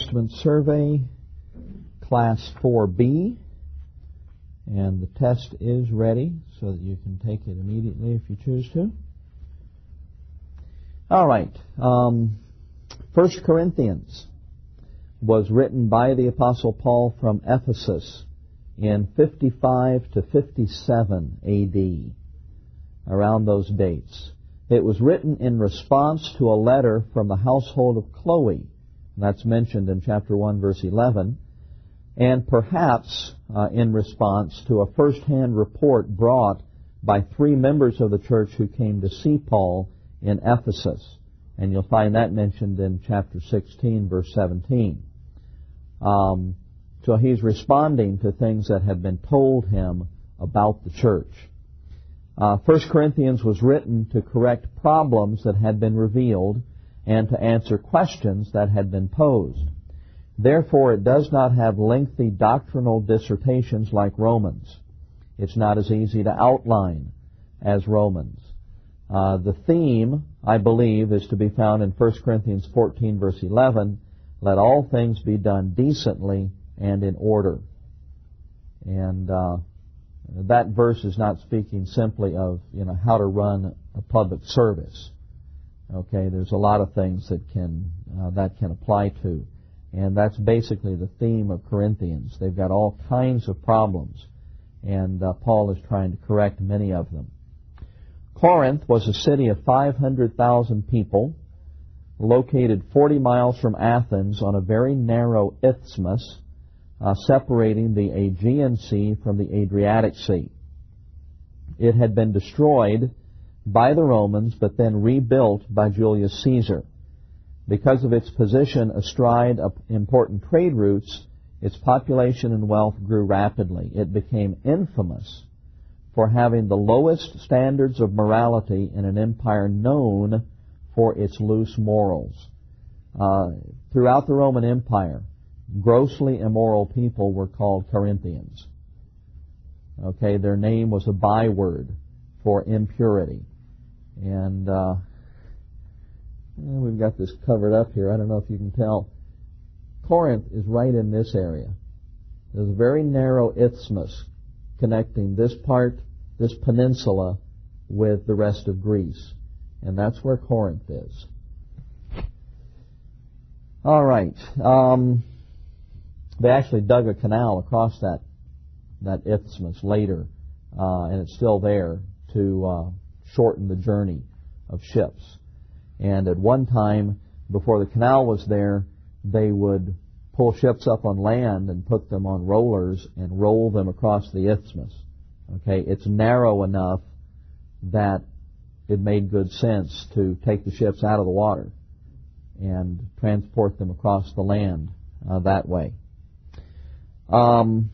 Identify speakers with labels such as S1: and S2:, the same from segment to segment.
S1: Testament survey, Class 4B, and the test is ready so that you can take it immediately if you choose to. All right. 1 Corinthians was written by the Apostle Paul from Ephesus in 55 to 57 A.D., around those dates. It was written in response to a letter from the household of Chloe. That's mentioned in chapter 1, verse 11. And perhaps in response to a first-hand report brought by 3 members of the church who came to see Paul in Ephesus. And you'll find that mentioned in chapter 16, verse 17. So he's responding to things that have been told him about the church. 1 Corinthians was written to correct problems that had been revealed and to answer questions that had been posed. Therefore, it does not have lengthy doctrinal dissertations like Romans. It's not as easy to outline as Romans. The theme, I believe, is to be found in 1 Corinthians 14, verse 11, let all things be done decently and in order. And that verse is not speaking simply of, how to run a public service. Okay, there's a lot of things that can apply to. And that's basically the theme of Corinthians. They've got all kinds of problems, and Paul is trying to correct many of them. Corinth was a city of 500,000 people, located 40 miles from Athens on a very narrow isthmus, separating the Aegean Sea from the Adriatic Sea. It had been destroyed by the Romans, but then rebuilt by Julius Caesar. Because of its position astride important trade routes, its population and wealth grew rapidly. It became infamous for having the lowest standards of morality in an empire known for its loose morals. Throughout the Roman Empire, grossly immoral people were called Corinthians. Okay, their name was a byword for impurity. And we've got this covered up here. I don't know if you can tell. Corinth is right in this area. There's a very narrow isthmus connecting this peninsula, with the rest of Greece. And that's where Corinth is. All right. They actually dug a canal across that isthmus later, and it's still there to shorten the journey of ships. And at one time, before the canal was there, they would pull ships up on land and put them on rollers and roll them across the isthmus. Okay, it's narrow enough that it made good sense to take the ships out of the water and transport them across the land that way. Paul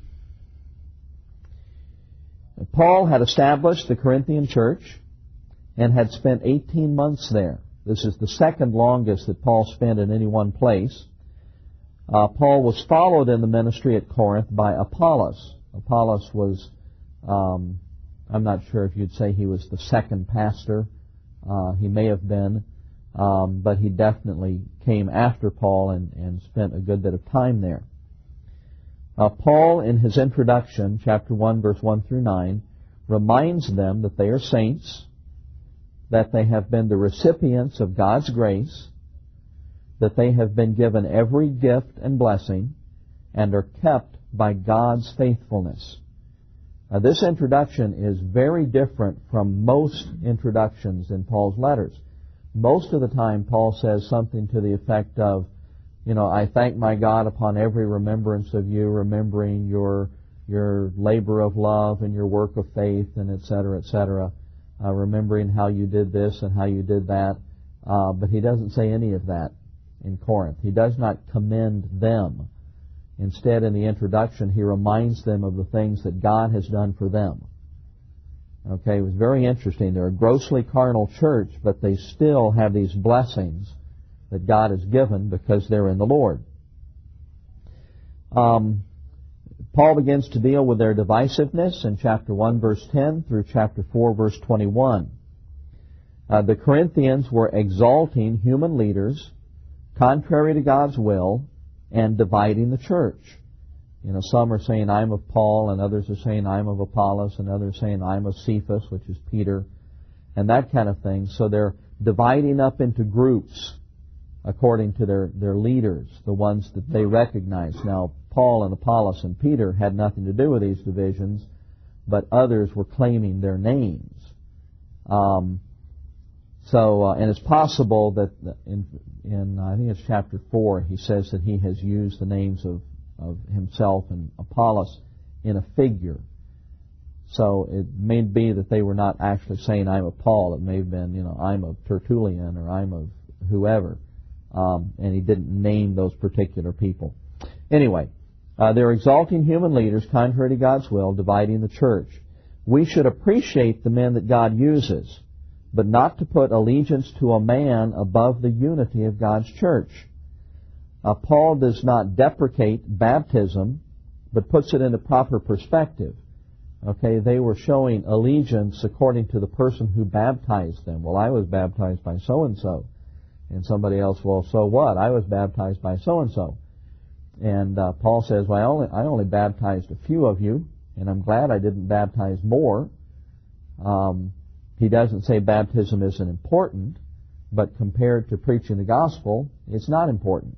S1: had established the Corinthian church and had spent 18 months there. This is the second longest that Paul spent in any one place. Paul was followed in the ministry at Corinth by Apollos. Apollos was, I'm not sure if you'd say he was the second pastor. He may have been, but he definitely came after Paul and spent a good bit of time there. Paul, in his introduction, chapter 1, verse 1 through 9, reminds them that they are saints, that they have been the recipients of God's grace, that they have been given every gift and blessing, and are kept by God's faithfulness. This introduction is very different from most introductions in Paul's letters. Most of the time, Paul says something to the effect of, I thank my God upon every remembrance of you, remembering your labor of love and your work of faith, and et cetera, remembering how you did this and how you did that. But he doesn't say any of that in Corinth. He does not commend them. Instead, in the introduction, he reminds them of the things that God has done for them. Okay, it was very interesting. They're a grossly carnal church, but they still have these blessings that God has given because they're in the Lord. Paul begins to deal with their divisiveness in chapter 1, verse 10 through chapter 4, verse 21. The Corinthians were exalting human leaders contrary to God's will and dividing the church. You know, some are saying, I'm of Paul, and others are saying, I'm of Apollos, and others saying, I'm of Cephas, which is Peter, and that kind of thing. So they're dividing up into groups according to their leaders, the ones that they recognize. Now, Paul and Apollos and Peter had nothing to do with these divisions, but others were claiming their names. And it's possible that in I think it's chapter 4, he says that he has used the names of himself and Apollos in a figure. So it may be that they were not actually saying, I'm of Paul. It may have been, I'm of Tertullian, or I'm of whoever. And he didn't name those particular people. Anyway, they're exalting human leaders contrary to God's will, dividing the church. We should appreciate the men that God uses, but not to put allegiance to a man above the unity of God's church. Paul does not deprecate baptism, but puts it into proper perspective. Okay, they were showing allegiance according to the person who baptized them. Well, I was baptized by so-and-so. And somebody else, well, so what? I was baptized by so-and-so. And Paul says, well, I only baptized a few of you, and I'm glad I didn't baptize more. He doesn't say baptism isn't important, but compared to preaching the gospel, it's not important.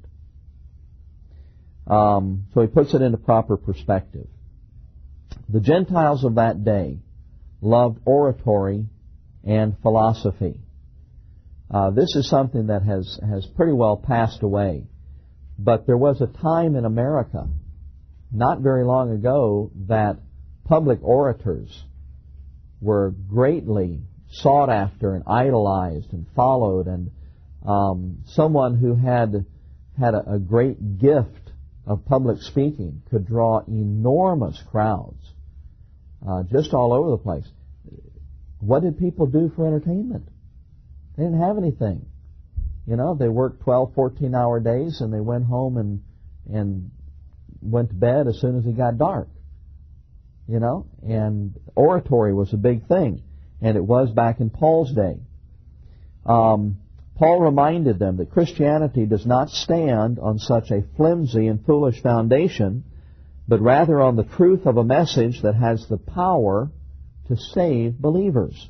S1: So he puts it into proper perspective. The Gentiles of that day loved oratory and philosophy. This is something that has pretty well passed away. But there was a time in America, not very long ago, that public orators were greatly sought after and idolized and followed, and someone who had a great gift of public speaking could draw enormous crowds just all over the place. What did people do for entertainment? They didn't have anything. They worked 12, 14-hour days, and they went home and went to bed as soon as it got dark. And oratory was a big thing, and it was back in Paul's day. Paul reminded them that Christianity does not stand on such a flimsy and foolish foundation, but rather on the truth of a message that has the power to save believers.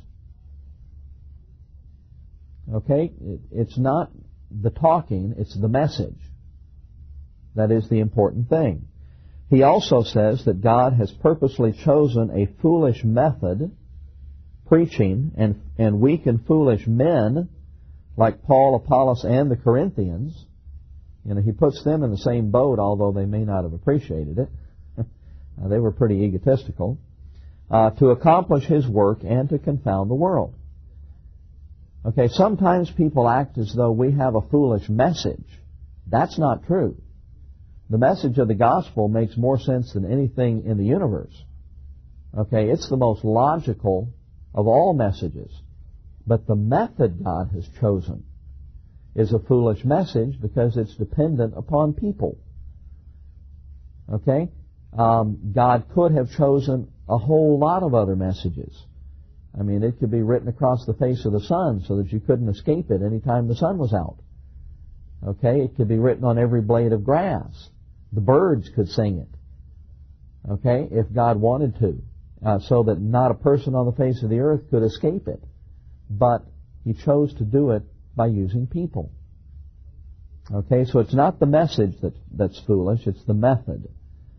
S1: Okay? It's not the talking, it's the message. That is the important thing. He also says that God has purposely chosen a foolish method, preaching, and weak and foolish men, like Paul, Apollos, and the Corinthians. He puts them in the same boat, although they may not have appreciated it. They were pretty egotistical, to accomplish his work and to confound the world. Okay, sometimes people act as though we have a foolish message. That's not true. The message of the gospel makes more sense than anything in the universe. Okay, it's the most logical of all messages. But the method God has chosen is a foolish message because it's dependent upon people. Okay? God could have chosen a whole lot of other messages. I mean, it could be written across the face of the sun so that you couldn't escape it any time the sun was out. Okay? It could be written on every blade of grass. The birds could sing it. Okay? If God wanted to. So that not a person on the face of the earth could escape it. But He chose to do it by using people. Okay? So it's not the message that's foolish, it's the method.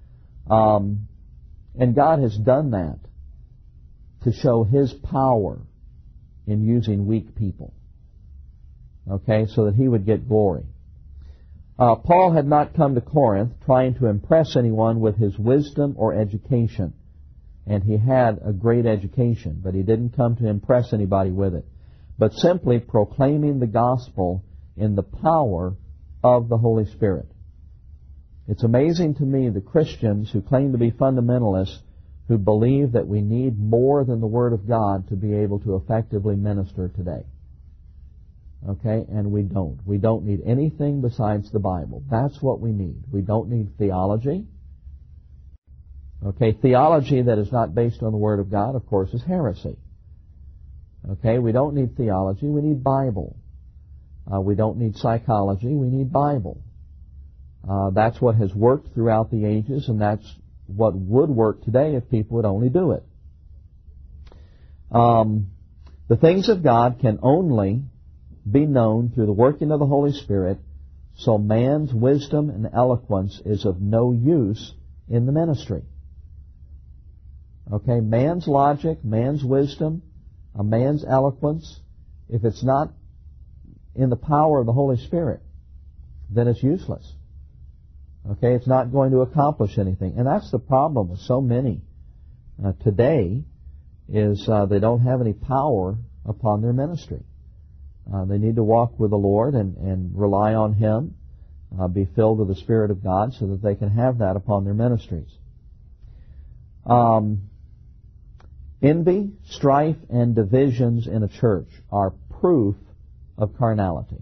S1: And God has done that to show His power in using weak people. Okay, so that He would get glory. Paul had not come to Corinth trying to impress anyone with his wisdom or education. And he had a great education, but he didn't come to impress anybody with it, but simply proclaiming the gospel in the power of the Holy Spirit. It's amazing to me the Christians who claim to be fundamentalists who believe that we need more than the Word of God to be able to effectively minister today. Okay? And we don't. We don't need anything besides the Bible. That's what we need. We don't need theology. Okay? Theology that is not based on the Word of God, of course, is heresy. Okay? We don't need theology. We need Bible. We don't need psychology. We need Bible. That's what has worked throughout the ages, and that's what would work today if people would only do it. The things of God can only be known through the working of the Holy Spirit, so man's wisdom and eloquence is of no use in the ministry. Okay, man's logic, man's wisdom, a man's eloquence, if it's not in the power of the Holy Spirit, then it's useless. Okay, it's not going to accomplish anything. And that's the problem with so many today, is they don't have any power upon their ministry. They need to walk with the Lord and rely on Him, be filled with the Spirit of God so that they can have that upon their ministries. Envy, strife, and divisions in a church are proof of carnality.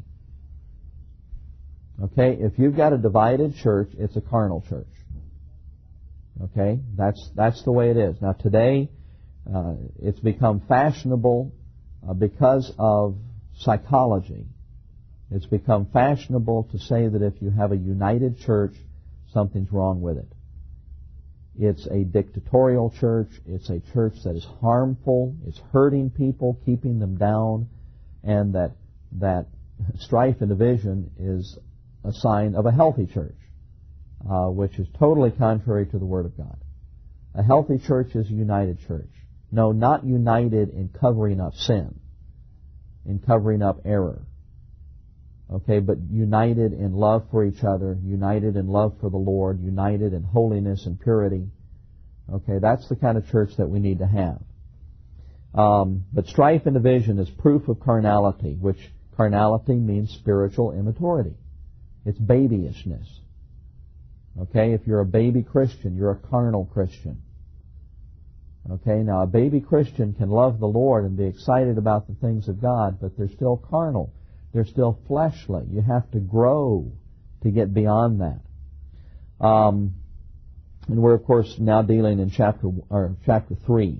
S1: Okay, if you've got a divided church, it's a carnal church. Okay, that's the way it is. Now today, it's become fashionable because of psychology. It's become fashionable to say that if you have a united church, something's wrong with it. It's a dictatorial church. It's a church that is harmful. It's hurting people, keeping them down, and that strife and division is a sign of a healthy church, which is totally contrary to the Word of God. A healthy church is a united church. No, not united in covering up sin, in covering up error. Okay, but united in love for each other, united in love for the Lord, united in holiness and purity. Okay, that's the kind of church that we need to have. But strife and division is proof of carnality, which carnality means spiritual immaturity. It's babyishness. Okay, if you're a baby Christian, you're a carnal Christian. Okay, now a baby Christian can love the Lord and be excited about the things of God, but they're still carnal. They're still fleshly. You have to grow to get beyond that. And we're, of course, now dealing in chapter 3.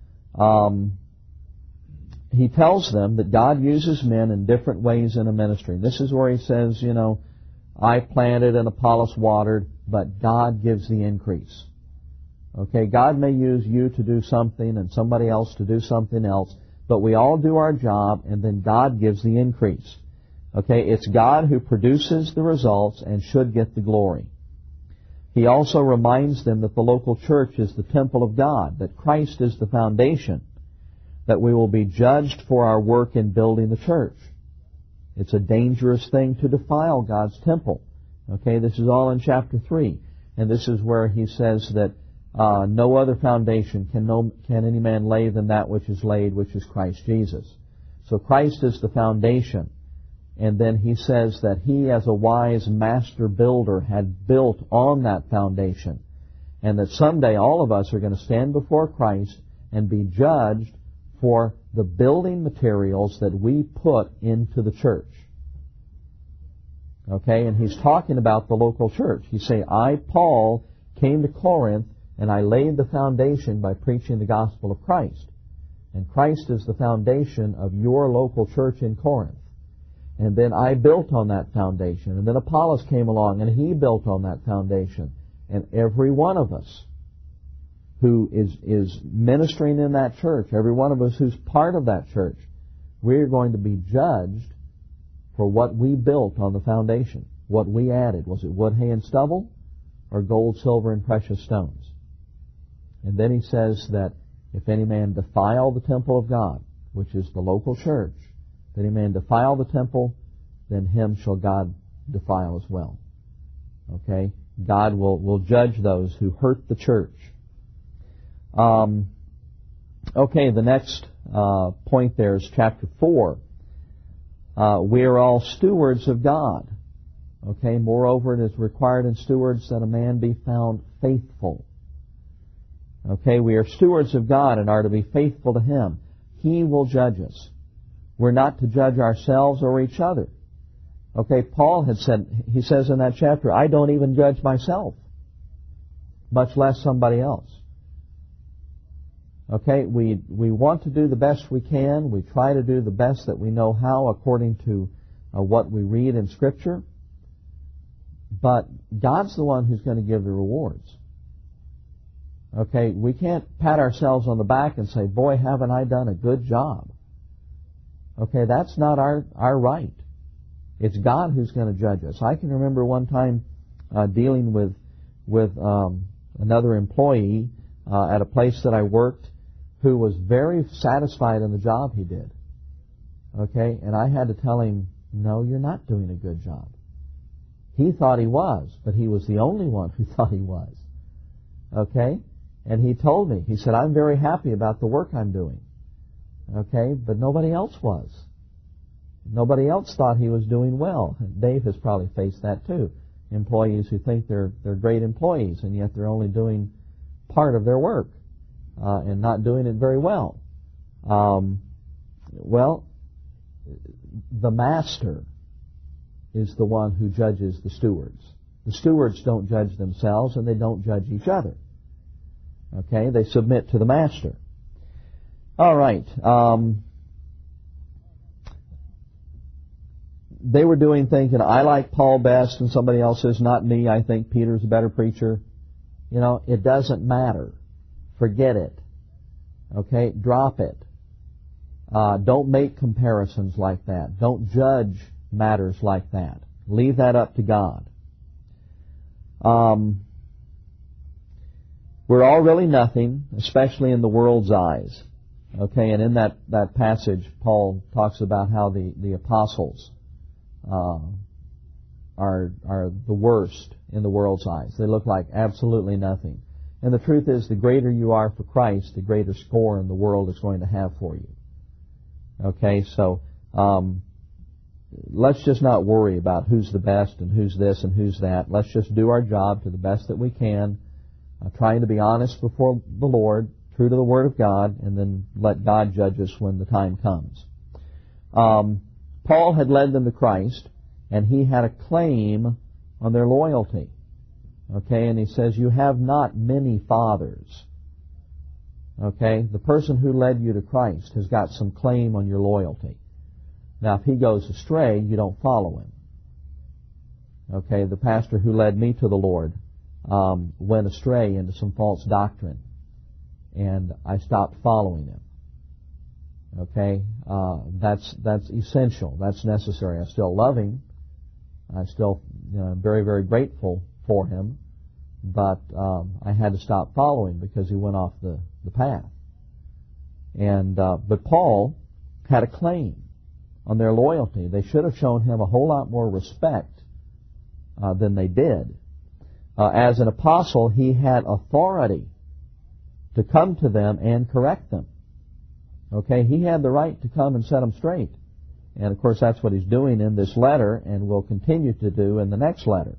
S1: He tells them that God uses men in different ways in a ministry. This is where he says, I planted and Apollos watered, but God gives the increase. Okay, God may use you to do something and somebody else to do something else, but we all do our job and then God gives the increase. Okay, it's God who produces the results and should get the glory. He also reminds them that the local church is the temple of God, that Christ is the foundation, that we will be judged for our work in building the church. It's a dangerous thing to defile God's temple. Okay, this is all in chapter 3. And this is where he says that no other foundation can any man lay than that which is laid, which is Christ Jesus. So Christ is the foundation. And then he says that he, as a wise master builder, had built on that foundation. And that someday all of us are going to stand before Christ and be judged for the building materials that we put into the church. Okay, and he's talking about the local church. He's saying, I, Paul, came to Corinth and I laid the foundation by preaching the gospel of Christ. And Christ is the foundation of your local church in Corinth. And then I built on that foundation. And then Apollos came along and he built on that foundation. And every one of us who is ministering in that church, every one of us who's part of that church, we're going to be judged for what we built on the foundation, what we added. Was it wood, hay, and stubble, or gold, silver, and precious stones? And then he says that if any man defile the temple of God, which is the local church, if any man defile the temple, then him shall God defile as well. Okay? God will judge those who hurt the church. Okay, the next point there is chapter 4. We are all stewards of God. Okay, moreover, it is required in stewards that a man be found faithful. Okay, we are stewards of God and are to be faithful to Him. He will judge us. We're not to judge ourselves or each other. Okay, Paul had said, he says in that chapter, I don't even judge myself, much less somebody else. Okay, we want to do the best we can. We try to do the best that we know how according to what we read in Scripture. But God's the one who's going to give the rewards. Okay, we can't pat ourselves on the back and say, boy, haven't I done a good job. Okay, that's not our right. It's God who's going to judge us. I can remember one time dealing with another employee at a place that I worked who was very satisfied in the job he did. Okay, and I had to tell him, no, you're not doing a good job. He thought he was, but he was the only one who thought he was. Okay? And he told me, he said, I'm very happy about the work I'm doing. Okay? But nobody else was. Nobody else thought he was doing well. Dave has probably faced that too. Employees who think they're great employees, and yet they're only doing part of their work and not doing it very well. Well, the master is the one who judges the stewards. The stewards don't judge themselves, and they don't judge each other. Okay, they submit to the master. All right. They were doing thinking, I like Paul best, and somebody else says, not me, I think Peter's a better preacher. You know, it doesn't matter. Forget it. Okay, drop it. Don't make comparisons like that. Don't judge matters like that. Leave that up to God. We're all really nothing, especially in the world's eyes. Okay, and in that passage, Paul talks about how the apostles are the worst in the world's eyes. They look like absolutely nothing. And the truth is, the greater you are for Christ, the greater scorn the world is going to have for you. Okay, so let's just not worry about who's the best and who's this and who's that. Let's just do our job to the best that we can, trying to be honest before the Lord, true to the Word of God, and then let God judge us when the time comes. Paul had led them to Christ, and he had a claim on their loyalty. Okay, and he says, you have not many fathers. Okay, the person who led you to Christ has got some claim on your loyalty. Now, if he goes astray, you don't follow him. Okay, the pastor who led me to the Lord went astray into some false doctrine, and I stopped following him. Okay, that's essential. That's necessary. I still love him. I still, am very, very grateful for him, but I had to stop following because he went off the path. And but Paul had a claim on their loyalty. They should have shown him a whole lot more respect than they did. As an apostle, he had authority to come to them and correct them. Okay, he had the right to come and set them straight. And of course that's what he's doing in this letter and will continue to do in the next letter.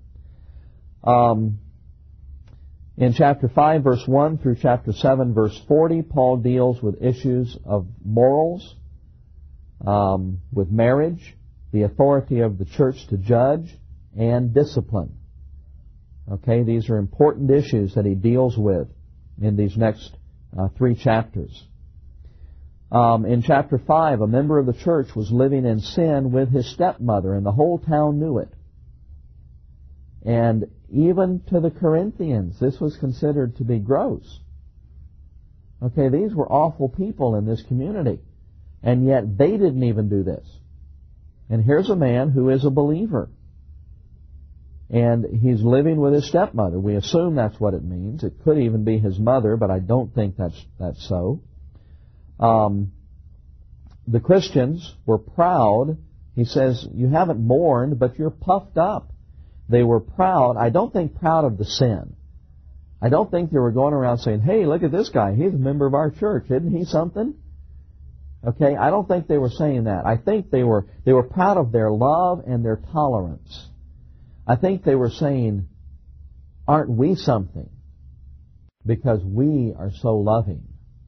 S1: In chapter 5, verse 1 through chapter 7, verse 40, Paul deals with issues of morals, with marriage, the authority of the church to judge, and discipline. Okay, these are important issues that he deals with in these next 3 chapters. In chapter 5, a member of the church was living in sin with his stepmother, and the whole town knew it. And even to the Corinthians, this was considered to be gross. Okay, these were awful people in this community, and yet they didn't even do this. And here's a man who is a believer, and he's living with his stepmother. We assume that's what it means. It could even be his mother, but I don't think that's so. The Christians were proud. He says, you haven't mourned, but you're puffed up. They were proud. I don't think proud of the sin. I don't think they were going around saying, hey, look at this guy. He's a member of our church. Isn't he something? Okay, I don't think they were saying that. I think they were proud of their love and their tolerance. I think they were saying, aren't we something? Because we are so loving.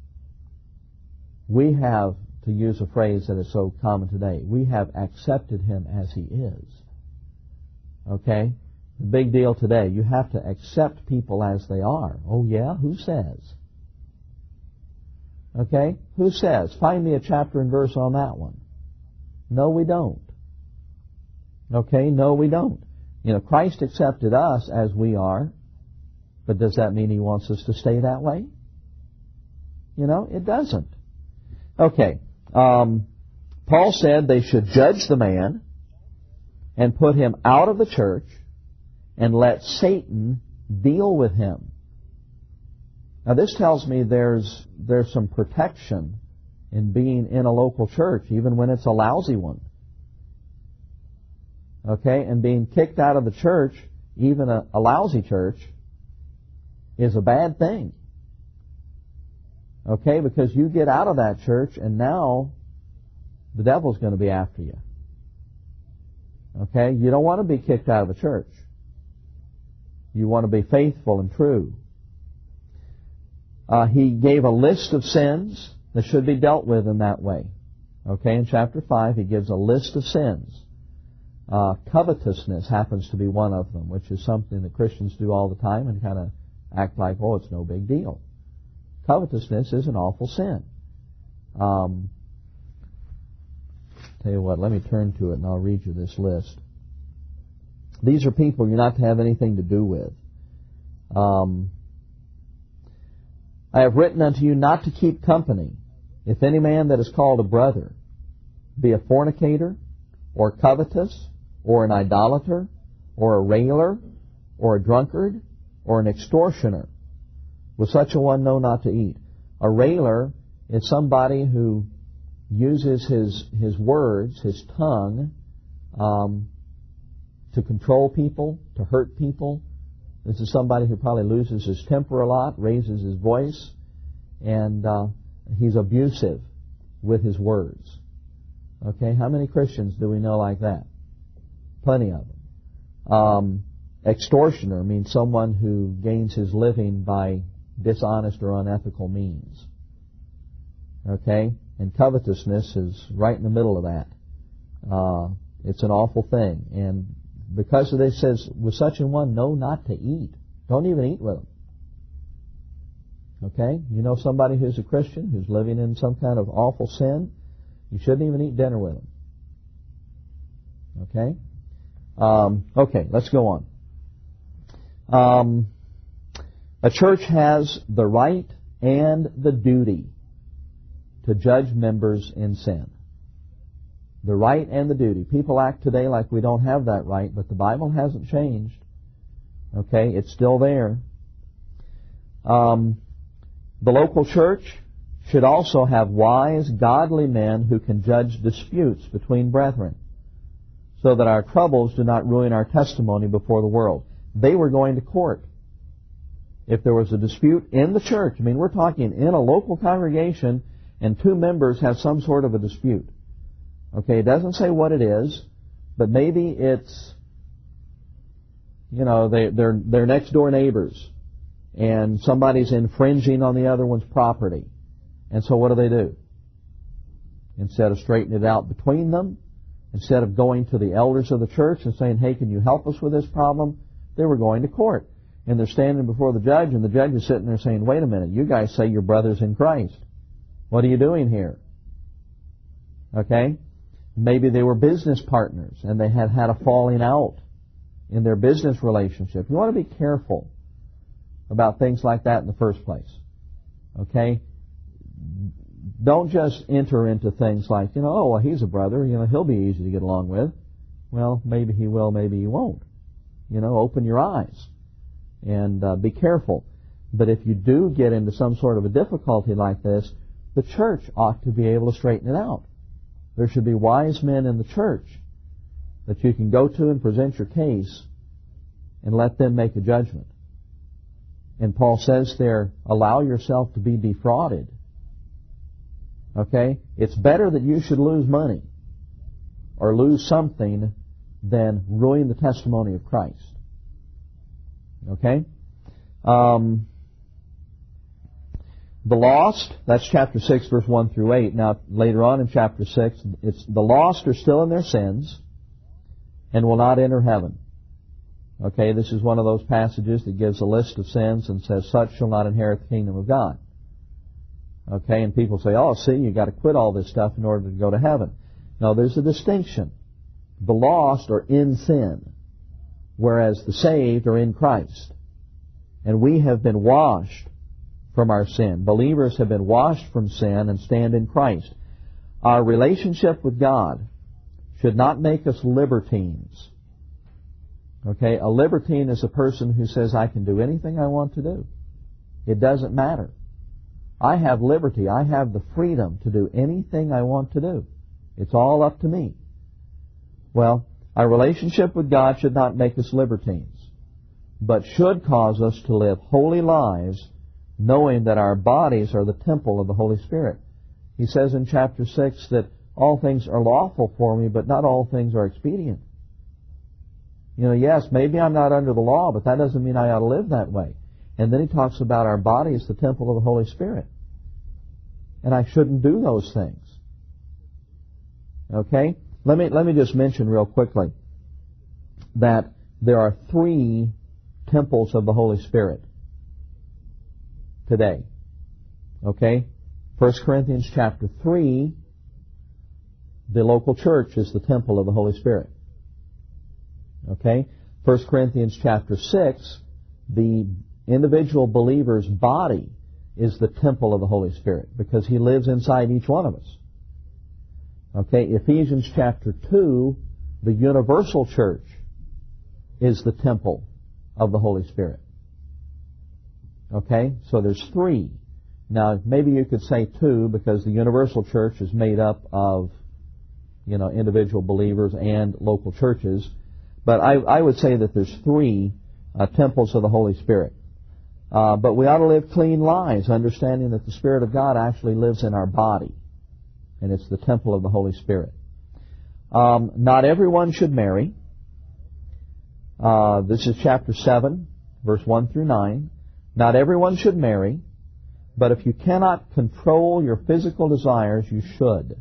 S1: We have, to use a phrase that is so common today, we have accepted him as he is. Okay? The big deal today, you have to accept people as they are. Oh yeah? Who says? Okay? Who says? Find me a chapter and verse on that one. No, we don't. Okay? No, we don't. Christ accepted us as we are, but does that mean He wants us to stay that way? It doesn't. Okay. Paul said they should judge the man and put him out of the church and let Satan deal with him. Now this tells me there's some protection in being in a local church, even when it's a lousy one. Okay, and being kicked out of the church, even a lousy church, is a bad thing. Okay, because you get out of that church and now the devil's going to be after you. Okay, you don't want to be kicked out of a church. You want to be faithful and true. He gave a list of sins that should be dealt with in that way. Okay, in chapter 5 he gives a list of sins. Covetousness happens to be one of them, which is something that Christians do all the time and kind of act like, oh, it's no big deal. Covetousness is an awful sin. Tell you what, let me turn to it and I'll read you this list. These are people you're not to have anything to do with. I have written unto you not to keep company, if any man that is called a brother be a fornicator, or covetous, or an idolater, or a railer, or a drunkard, or an extortioner. With such a one know not to eat. A railer is somebody who uses his words, his tongue, to control people, to hurt people. This is somebody who probably loses his temper a lot, raises his voice, and he's abusive with his words. Okay, how many Christians do we know like that? Plenty of them. Extortioner means someone who gains his living by dishonest or unethical means. Okay, and covetousness is right in the middle of that. It's an awful thing, and because of this, it says, with such an one, know not to eat. Don't even eat with them. Okay? You know somebody who's a Christian, who's living in some kind of awful sin, you shouldn't even eat dinner with them. Okay? Okay, let's go on. A church has the right and the duty to judge members in sin. The right and the duty. People act today like we don't have that right, but the Bible hasn't changed. Okay, it's still there. The local church should also have wise, godly men who can judge disputes between brethren, so that our troubles do not ruin our testimony before the world. They were going to court. If there was a dispute in the church, I mean, we're talking in a local congregation, and two members have some sort of a dispute. Okay, it doesn't say what it is, but maybe it's, they're next door neighbors, and somebody's infringing on the other one's property. And so what do? Instead of straightening it out between them, instead of going to the elders of the church and saying, hey, can you help us with this problem? They were going to court. And they're standing before the judge, and the judge is sitting there saying, wait a minute, you guys say you're brothers in Christ. What are you doing here? Okay? Maybe they were business partners, and they had had a falling out in their business relationship. You want to be careful about things like that in the first place. Okay? Don't just enter into things like, oh, well, he's a brother, he'll be easy to get along with. Well, maybe he will, maybe he won't. Open your eyes and be careful. But if you do get into some sort of a difficulty like this, the church ought to be able to straighten it out. There should be wise men in the church that you can go to and present your case and let them make a judgment. And Paul says there, allow yourself to be defrauded. Okay? It's better that you should lose money or lose something than ruin the testimony of Christ. Okay? The lost, that's chapter 6, verse 1 through 8. Now, later on in chapter 6, it's the lost are still in their sins and will not enter heaven. Okay, this is one of those passages that gives a list of sins and says, such shall not inherit the kingdom of God. Okay, and people say, oh, see, you've got to quit all this stuff in order to go to heaven. No, there's a distinction. The lost are in sin. whereas the saved are in Christ. And we have been washed from our sin. Believers have been washed from sin and stand in Christ. Our relationship with God should not make us libertines. Okay, a libertine is a person who says, I can do anything I want to do. It doesn't matter. I have liberty. I have the freedom to do anything I want to do. It's all up to me. Well, our relationship with God should not make us libertines, but should cause us to live holy lives, knowing that our bodies are the temple of the Holy Spirit. He says in chapter 6 that all things are lawful for me, but not all things are expedient. Yes, maybe I'm not under the law, but that doesn't mean I ought to live that way. And then he talks about our body as the temple of the Holy Spirit. And I shouldn't do those things. Okay? Let me just mention real quickly that there are 3 temples of the Holy Spirit today. Okay? 1 Corinthians chapter 3, the local church is the temple of the Holy Spirit. Okay? 1 Corinthians chapter 6, the individual believer's body is the temple of the Holy Spirit because He lives inside each one of us. Okay? Ephesians chapter 2, the universal church is the temple of the Holy Spirit. Okay? So there's 3. Now, maybe you could say 2 because the universal church is made up of, individual believers and local churches. But I would say that there's 3 temples of the Holy Spirit. But we ought to live clean lives, understanding that the Spirit of God actually lives in our body. And it's the temple of the Holy Spirit. Not everyone should marry. This is chapter 7, verse 1 through 9. Not everyone should marry, but if you cannot control your physical desires, you should.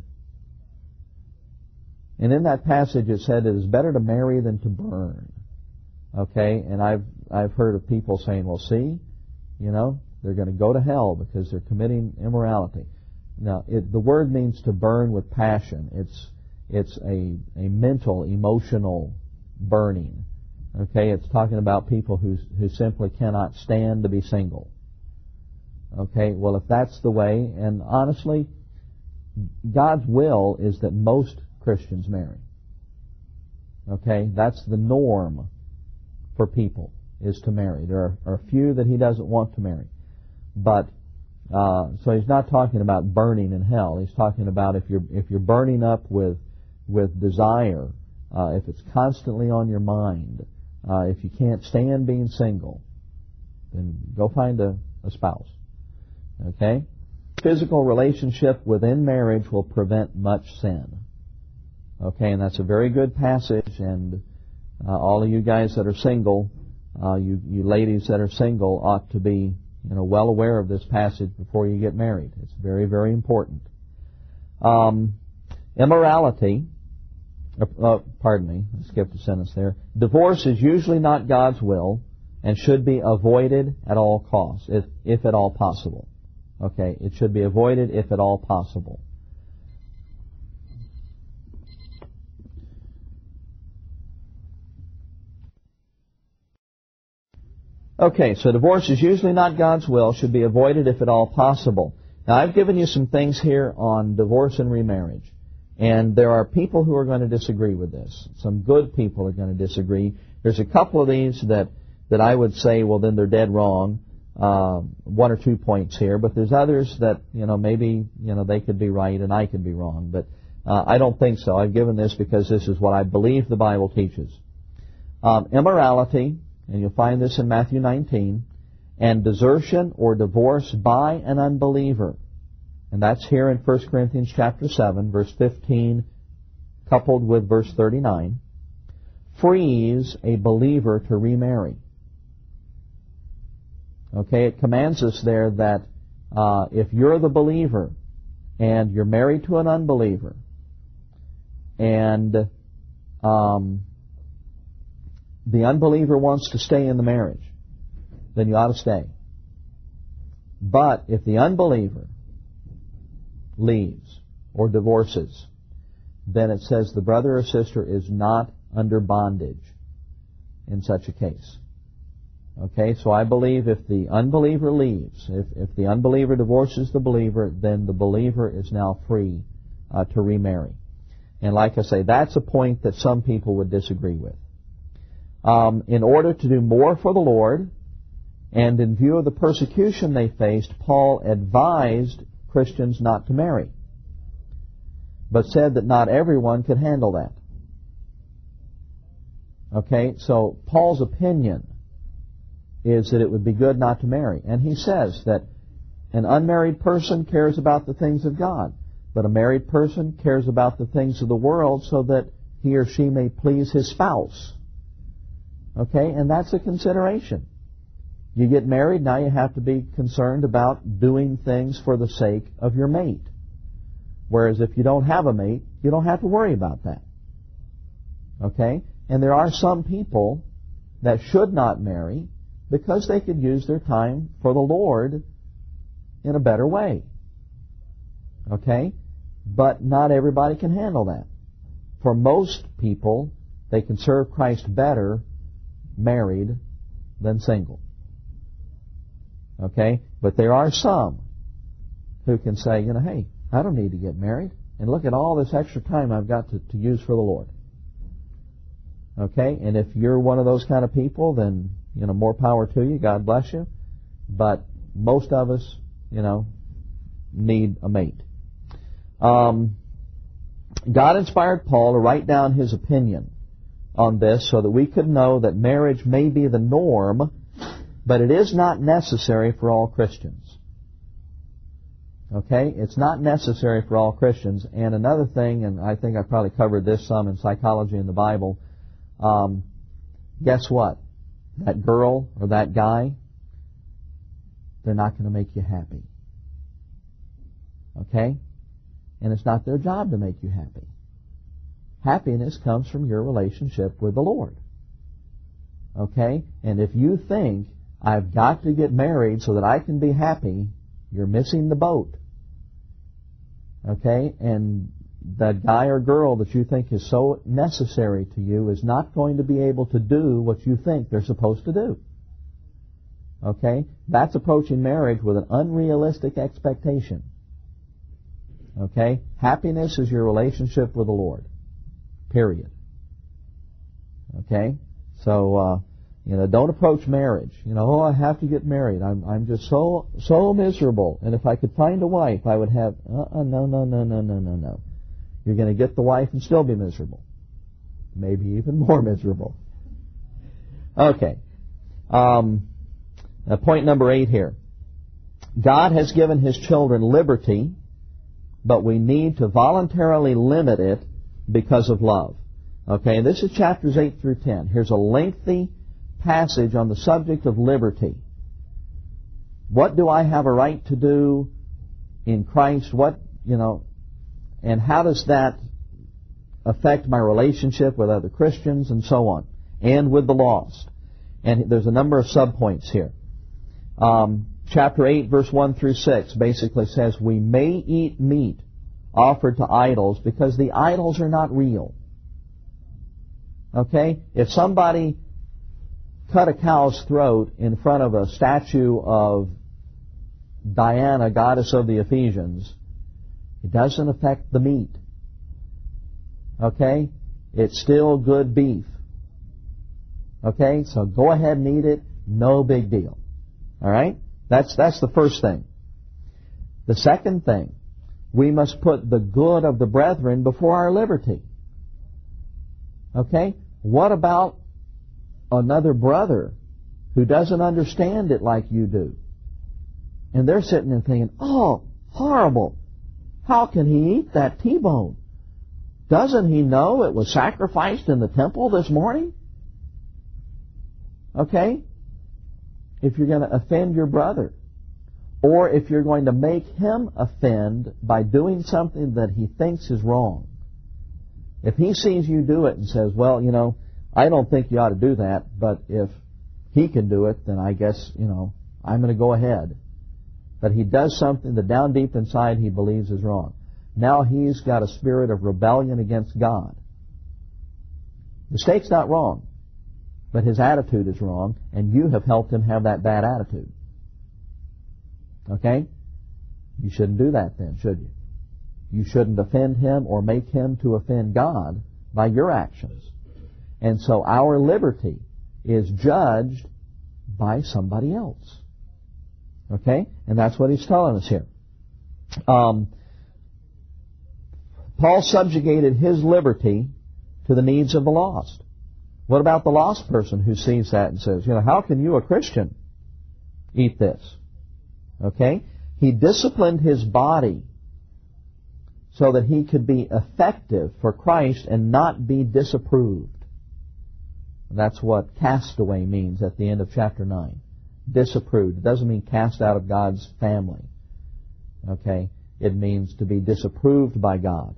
S1: And in that passage it said it is better to marry than to burn. Okay, and I've heard of people saying, well, see, they're going to go to hell because they're committing immorality. Now, the word means to burn with passion. It's a mental, emotional burning. Okay, it's talking about people who simply cannot stand to be single. Okay, well, if that's the way, and honestly, God's will is that most Christians marry. Okay, that's the norm for people, is to marry. There are a few that He doesn't want to marry. But, so He's not talking about burning in hell. He's talking about if you're burning up with desire, if it's constantly on your mind, if you can't stand being single, then go find a spouse. Okay? Physical relationship within marriage will prevent much sin. Okay, and that's a very good passage, and all of you guys that are single, you ladies that are single ought to be well aware of this passage before you get married. It's very, very important. Immorality, pardon me, I skipped a sentence there. Divorce is usually not God's will and should be avoided at all costs, if at all possible. Okay, it should be avoided if at all possible. Okay, so divorce is usually not God's will, should be avoided if at all possible. Now, I've given you some things here on divorce and remarriage, and there are people who are going to disagree with this. Some good people are going to disagree. There's a couple of these that I would say, well, then they're dead wrong. 1 or 2 points here, but there's others that, maybe, they could be right and I could be wrong, but I don't think so. I've given this because this is what I believe the Bible teaches. Immorality, and you'll find this in Matthew 19, and desertion or divorce by an unbeliever. And that's here in 1 Corinthians chapter 7, verse 15, coupled with verse 39, frees a believer to remarry. Okay, it commands us there that if you're the believer and you're married to an unbeliever and the unbeliever wants to stay in the marriage, then you ought to stay. But if the unbeliever leaves or divorces, then it says the brother or sister is not under bondage. in such a case. Okay, so I believe if the unbeliever leaves, if the unbeliever divorces the believer, then the believer is now free to remarry. And like I say, that's a point that some people would disagree with. In order to do more for the Lord, and in view of the persecution they faced, Paul advised Christians not to marry, but said that not everyone could handle that. Okay, so Paul's opinion is that it would be good not to marry. And he says that an unmarried person cares about the things of God, but a married person cares about the things of the world so that he or she may please his spouse. Okay, and that's a consideration. You get married, now you have to be concerned about doing things for the sake of your mate. Whereas if you don't have a mate, you don't have to worry about that. Okay? And there are some people that should not marry because they could use their time for the Lord in a better way. Okay? But not everybody can handle that. For most people, they can serve Christ better married than single. Okay? But there are some who can say, hey, I don't need to get married. And look at all this extra time I've got to use for the Lord. Okay? And if you're one of those kind of people, then, more power to you. God bless you. But most of us, need a mate. God inspired Paul to write down his opinion on this so that we could know that marriage may be the norm, but it is not necessary for all Christians. Okay? It's not necessary for all Christians. And another thing, and I think I probably covered this some in Psychology in the Bible, guess what? That girl or that guy, they're not going to make you happy. Okay? And it's not their job to make you happy. Happiness comes from your relationship with the Lord. Okay? And if you think, I've got to get married so that I can be happy, you're missing the boat. Okay? And that guy or girl that you think is so necessary to you is not going to be able to do what you think they're supposed to do. Okay? That's approaching marriage with an unrealistic expectation. Okay? Happiness is your relationship with the Lord. Period. Okay? So, don't approach marriage. I have to get married. I'm just so miserable. And if I could find a wife, I would have... No. You're going to get the wife and still be miserable. Maybe even more miserable. Okay. Point number 8 here. God has given His children liberty, but we need to voluntarily limit it because of love. Okay, and this is chapters 8 through 10. Here's a lengthy passage on the subject of liberty. What do I have a right to do in Christ? And how does that affect my relationship with other Christians and so on, and with the lost? And there's a number of subpoints here. Chapter 8, verse 1 through 6 basically says we may eat meat offered to idols because the idols are not real. Okay? If somebody cut a cow's throat in front of a statue of Diana, goddess of the Ephesians, it doesn't affect the meat. Okay? It's still good beef. Okay? So go ahead and eat it. No big deal. Alright? That's the first thing. The second thing, we must put the good of the brethren before our liberty. Okay? What about another brother who doesn't understand it like you do? And they're sitting there thinking, oh, horrible. How can he eat that T-bone? Doesn't he know it was sacrificed in the temple this morning? Okay? If you're going to offend your brother, or if you're going to make him offend by doing something that he thinks is wrong, if he sees you do it and says, well, I don't think you ought to do that, but if he can do it, then I guess, I'm going to go ahead. But he does something that down deep inside he believes is wrong. Now he's got a spirit of rebellion against God. Mistake's not wrong. but his attitude is wrong, and you have helped him have that bad attitude. Okay? You shouldn't do that then, should you? You shouldn't offend him or make him to offend God by your actions. And so our liberty is judged by somebody else. Okay? And that's what he's telling us here. Paul subjugated his liberty to the needs of the lost. What about the lost person who sees that and says, how can you, a Christian, eat this? Okay? He disciplined his body so that he could be effective for Christ and not be disapproved. That's what castaway means at the end of chapter 9. Disapproved. It doesn't mean cast out of God's family. Okay? It means to be disapproved by God.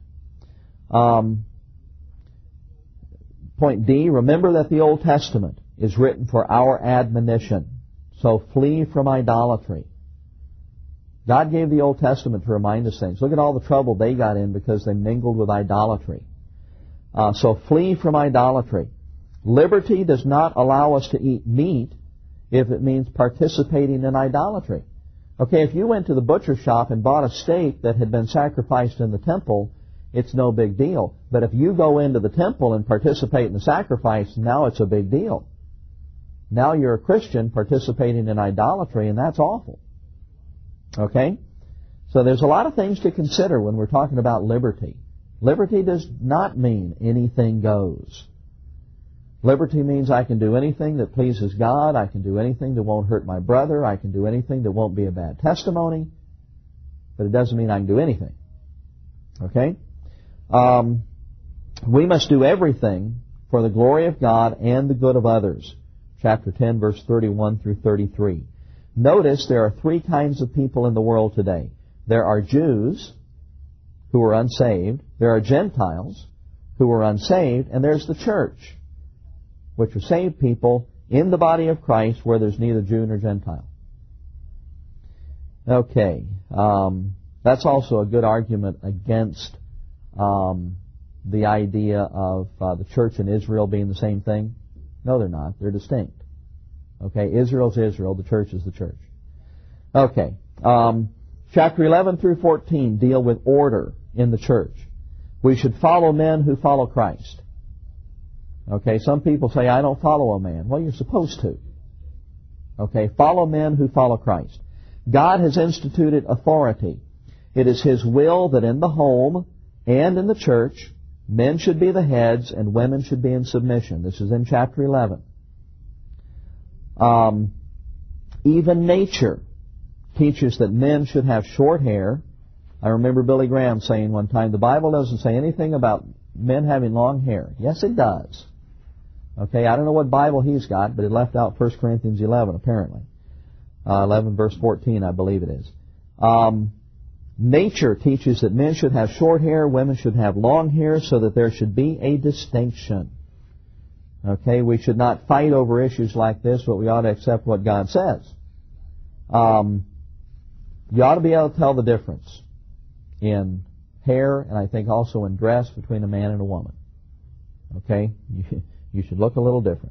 S1: Point D, remember that the Old Testament is written for our admonition. So flee from idolatry. God gave the Old Testament to remind us things. Look at all the trouble they got in because they mingled with idolatry. So flee from idolatry. Liberty does not allow us to eat meat if it means participating in idolatry. Okay, if you went to the butcher shop and bought a steak that had been sacrificed in the temple, it's no big deal. But if you go into the temple and participate in the sacrifice, now it's a big deal. Now you're a Christian participating in idolatry, and that's awful. Okay? So there's a lot of things to consider when we're talking about liberty. Liberty does not mean anything goes. Liberty means I can do anything that pleases God. I can do anything that won't hurt my brother. I can do anything that won't be a bad testimony. But it doesn't mean I can do anything. Okay? We must do everything for the glory of God and the good of others. Chapter 10, verse 31 through 33. Notice there are three kinds of people in the world today. There are Jews who are unsaved. There are Gentiles who are unsaved. And there's the church, which are saved people in the body of Christ where there's neither Jew nor Gentile. Okay. That's also a good argument against the idea of the church and Israel being the same thing. No, they're not. They're distinct. Okay, Israel's Israel, the church is the church. Okay, chapter 11 through 14 deal with order in the church. We should follow men who follow Christ. Okay, some people say, I don't follow a man. Well, you're supposed to. Okay, follow men who follow Christ. God has instituted authority. It is His will that in the home and in the church, men should be the heads and women should be in submission. This is in chapter 11. Even nature teaches that men should have short hair. I remember Billy Graham saying one time, the Bible doesn't say anything about men having long hair. Yes, it does. Okay, I don't know what Bible he's got, but it left out 1 Corinthians 11, apparently. 11 verse 14, I believe it is. Nature teaches that men should have short hair, women should have long hair, so that there should be a distinction. Okay, we should not fight over issues like this, but we ought to accept what God says. You ought to be able to tell the difference in hair, and I think also in dress, between a man and a woman. Okay, you should look a little different.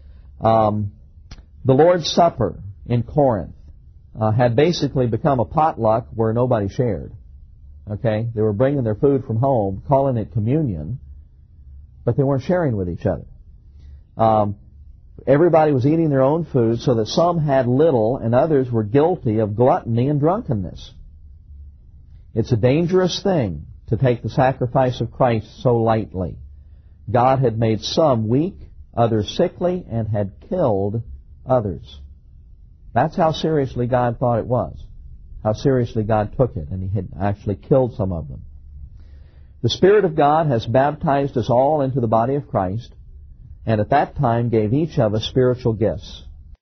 S1: The Lord's Supper in Corinth had basically become a potluck where nobody shared. Okay, they were bringing their food from home, calling it communion, but they weren't sharing with each other. Everybody was eating their own food, so that some had little and others were guilty of gluttony and drunkenness. It's a dangerous thing to take the sacrifice of Christ so lightly. God had made some weak, others sickly, and had killed others. That's how seriously God thought it was, how seriously God took it, and He had actually killed some of them. The Spirit of God has baptized us all into the body of Christ, and at that time gave each of us spiritual gifts.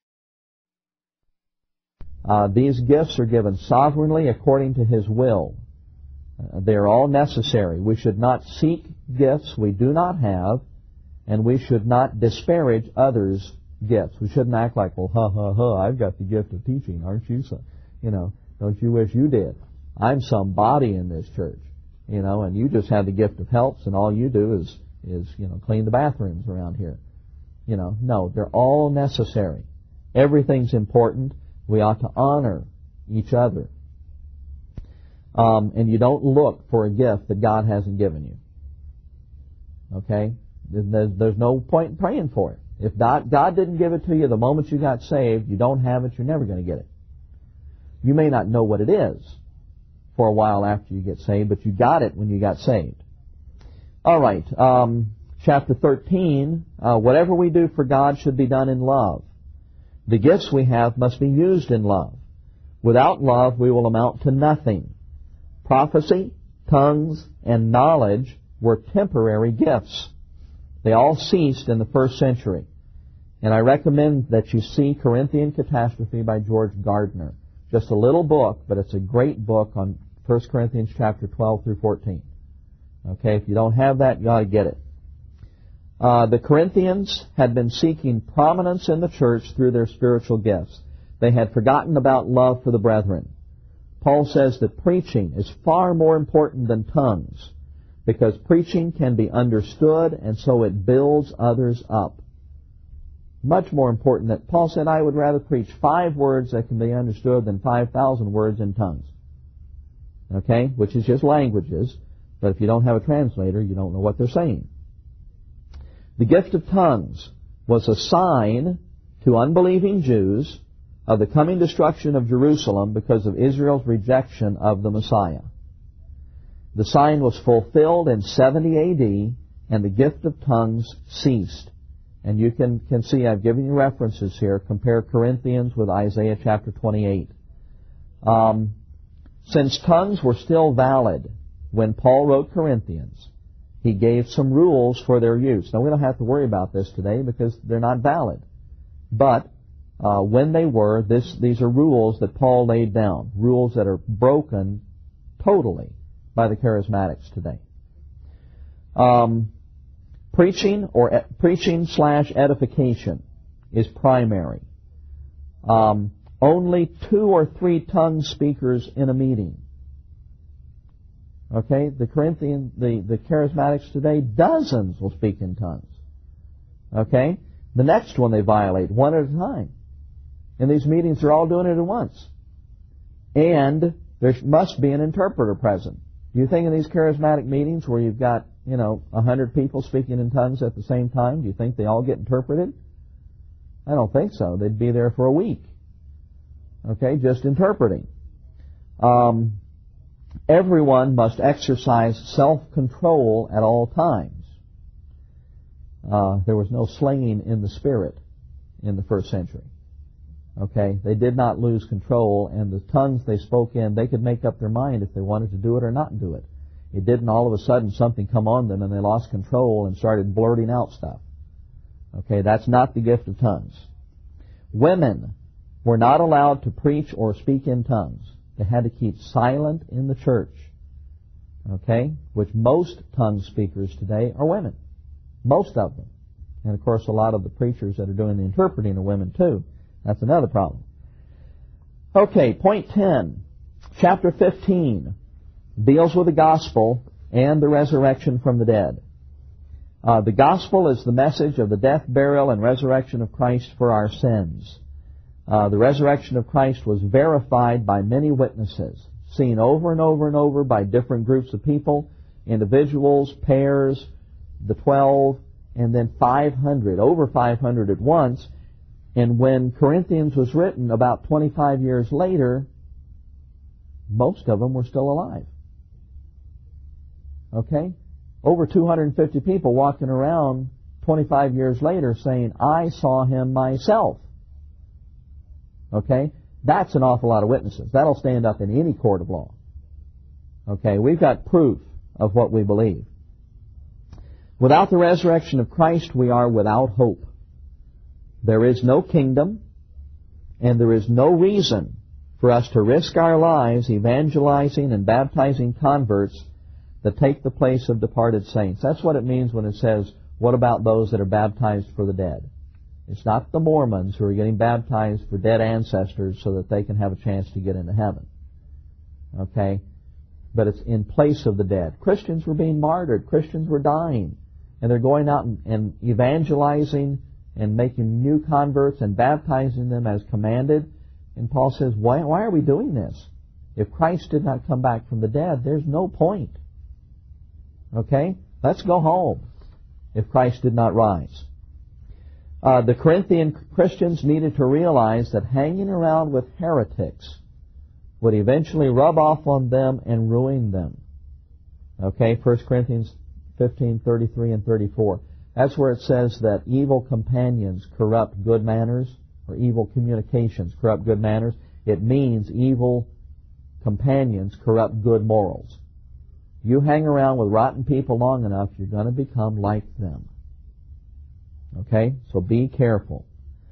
S1: These gifts are given sovereignly according to His will. They are all necessary. We should not seek gifts we do not have, and we should not disparage others' gifts. We shouldn't act like, well, I've got the gift of teaching, aren't you? So, don't you wish you did? I'm somebody in this church, and you just have the gift of helps, and all you do is clean the bathrooms around here. No, they're all necessary. Everything's important. We ought to honor each other. And you don't look for a gift that God hasn't given you. Okay? There's no point in praying for it. If God didn't give it to you the moment you got saved, you don't have it, you're never going to get it. You may not know what it is for a while after you get saved, but you got it when you got saved. All right, chapter 13, whatever we do for God should be done in love. The gifts we have must be used in love. Without love, we will amount to nothing. Prophecy, tongues, and knowledge were temporary gifts. They all ceased in the first century. And I recommend that you see Corinthian Catastrophe by George Gardner. Just a little book, but it's a great book on 1 Corinthians chapter 12 through 14. Okay, if you don't have that, you ought to get it. The Corinthians had been seeking prominence in the church through their spiritual gifts. They had forgotten about love for the brethren. Paul says that preaching is far more important than tongues, because preaching can be understood, and so it builds others up. Much more important that Paul said, I would rather preach 5 words that can be understood than 5,000 words in tongues. Okay? Which is just languages, but if you don't have a translator, you don't know what they're saying. The gift of tongues was a sign to unbelieving Jews of the coming destruction of Jerusalem because of Israel's rejection of the Messiah. The sign was fulfilled in 70 A.D., and the gift of tongues ceased. And you can see, I've given you references here. Compare Corinthians with Isaiah chapter 28. Since tongues were still valid when Paul wrote Corinthians, he gave some rules for their use. Now, we don't have to worry about this today because they're not valid. But when they were, these are rules that Paul laid down, rules that are broken totally by the charismatics today. Preaching/edification is primary. Only 2 or 3 tongue speakers in a meeting. Okay, the charismatics today, dozens will speak in tongues. Okay, the next one they violate, 1 at a time. In these meetings, they're all doing it at once. And there must be an interpreter present. Do you think in these charismatic meetings where you've got, 100 people speaking in tongues at the same time, do you think they all get interpreted? I don't think so. They'd be there for a week. Okay, just interpreting. Everyone must exercise self-control at all times. There was no slaying in the spirit in the first century. Okay, they did not lose control, and the tongues they spoke in, they could make up their mind if they wanted to do it or not do it. It didn't all of a sudden something come on them and they lost control and started blurting out stuff. Okay, that's not the gift of tongues. Women were not allowed to preach or speak in tongues. They had to keep silent in the church. Okay, which most tongue speakers today are women. Most of them. And of course a lot of the preachers that are doing the interpreting are women too. That's another problem. Okay, point 10. Chapter 15 deals with the gospel and the resurrection from the dead. The gospel is the message of the death, burial, and resurrection of Christ for our sins. The resurrection of Christ was verified by many witnesses, seen over and over and over by different groups of people, individuals, pairs, the 12, and then 500, over 500 at once. And when Corinthians was written about 25 years later, most of them were still alive. Okay? Over 250 people walking around 25 years later saying, I saw him myself. Okay? That's an awful lot of witnesses. That'll stand up in any court of law. Okay? We've got proof of what we believe. Without the resurrection of Christ, we are without hope. There is no kingdom, and there is no reason for us to risk our lives evangelizing and baptizing converts that take the place of departed saints. That's what it means when it says, what about those that are baptized for the dead? It's not the Mormons who are getting baptized for dead ancestors so that they can have a chance to get into heaven. Okay? But it's in place of the dead. Christians were being martyred. Christians were dying. And they're going out and evangelizing and making new converts and baptizing them as commanded. And Paul says, why are we doing this? If Christ did not come back from the dead, there's no point. Okay? Let's go home if Christ did not rise. The Corinthian Christians needed to realize that hanging around with heretics would eventually rub off on them and ruin them. Okay, 1 Corinthians 15:33 and 34. That's where it says that evil companions corrupt good manners, or evil communications corrupt good manners. It means evil companions corrupt good morals. You hang around with rotten people long enough, you're going to become like them. Okay? So be careful.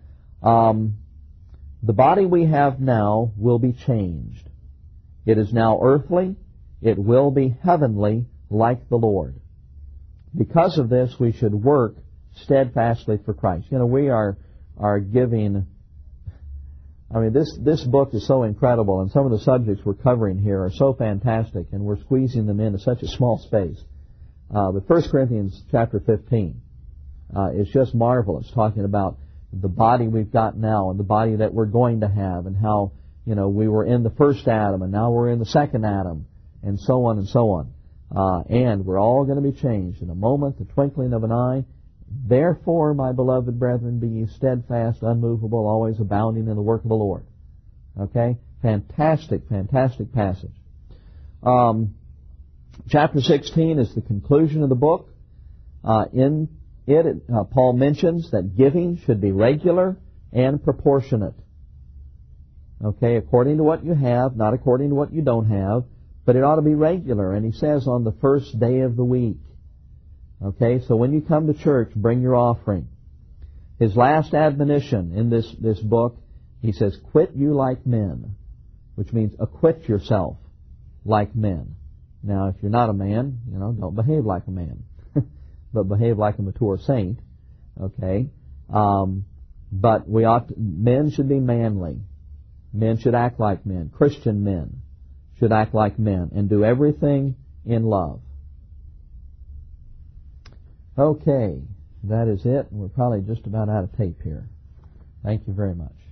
S1: The body we have now will be changed. It is now earthly. It will be heavenly like the Lord. Because of this, we should work steadfastly for Christ. You know, we are giving... I mean, this book is so incredible, and some of the subjects we're covering here are so fantastic, and we're squeezing them into such a small space. But 1 Corinthians chapter 15 is just marvelous, talking about the body we've got now and the body that we're going to have, and how, you know, we were in the first Adam and now we're in the second Adam, and so on and so on. And we're all going to be changed in a moment, the twinkling of an eye. Therefore, my beloved brethren, be ye steadfast, unmovable, always abounding in the work of the Lord. Okay? Fantastic, fantastic passage. Chapter 16 is the conclusion of the book. In it, Paul mentions that giving should be regular and proportionate. Okay, according to what you have, not according to what you don't have, but it ought to be regular. And he says on the first day of the week. Okay, so when you come to church, bring your offering. His last admonition in this book, he says, quit you like men, which means acquit yourself like men. Now, if you're not a man, you know, don't behave like a man, but behave like a mature saint. Okay, but men should be manly. Men should act like men. Christian men should act like men and do everything in love. Okay, that is it. We're probably just about out of tape here. Thank you very much.